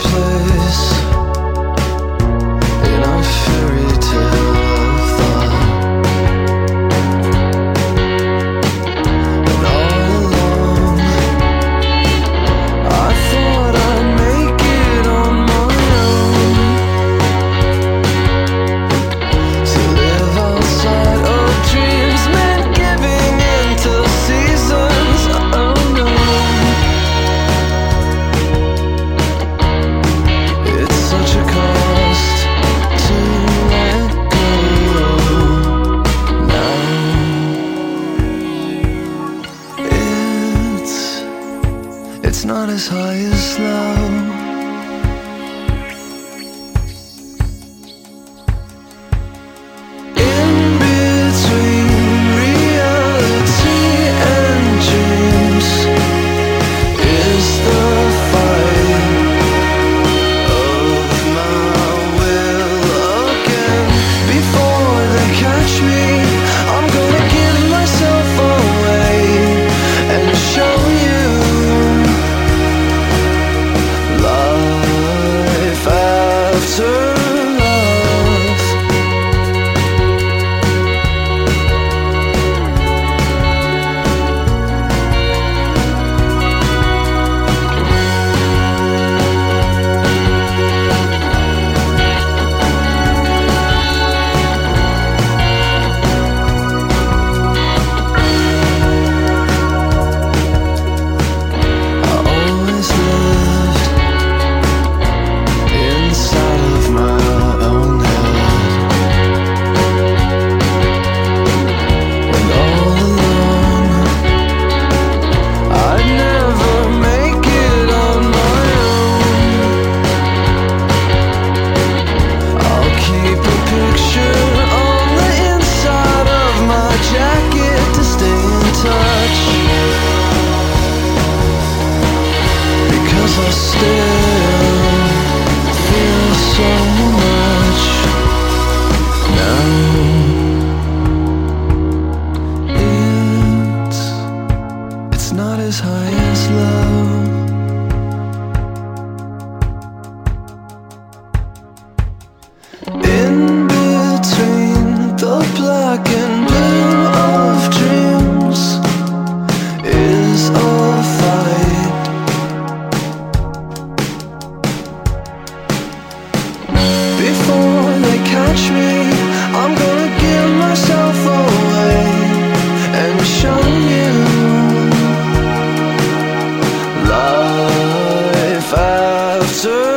place in our fairy tale of thought. And all along I thought I'd make it on my own, to live outside of dreams meant giving into seasons unknown. It's such a cost to let go now. It's not as high as low. In between reality and dreams is the fight of my will again. Before they catch me, I'm gonna give myself away and show you life after love. I always lived inside of my own head, and all along I'd never make it on my own. I'll keep a picture on the inside of my jacket to stay in touch, because I still feel so much now. It's not as high as low. In between the black and blue of dreams is a fight. Before they catch me, I'm gonna give myself away and show you life after